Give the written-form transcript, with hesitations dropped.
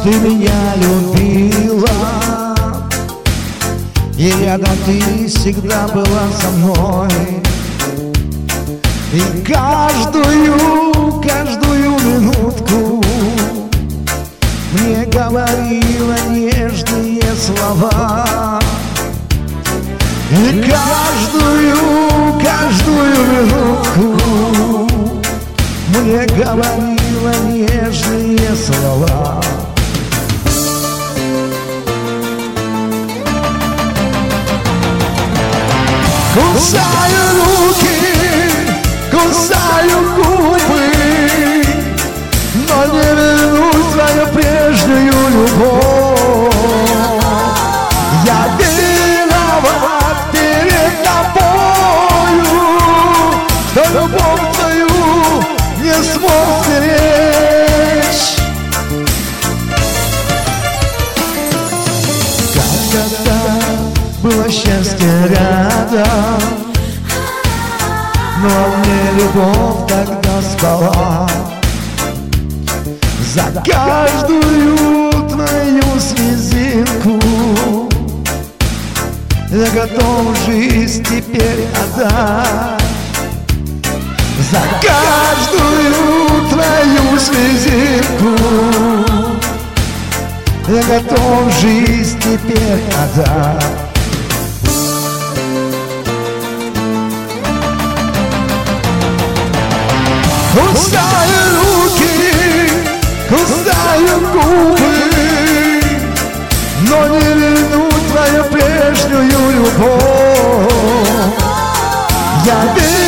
ты меня любила, и рядом ты всегда была со мной. И каждую минутку мне говорила нежные слова. И каждую минутку мне говорила нежные слова. Кусаю руки, кусаю губы, но не верну твою прежнюю любовь. Я виноват перед тобою, что любовь твою не смог сберечь. Когда было счастье рядом, но мне любовь тогда спала. За каждую твою слезинку я готов жизнь теперь отдать. За каждую твою слезинку я готов жизнь теперь отдать. Кусаю руки, кусаю губы, но не верну твою прежнюю любовь. Я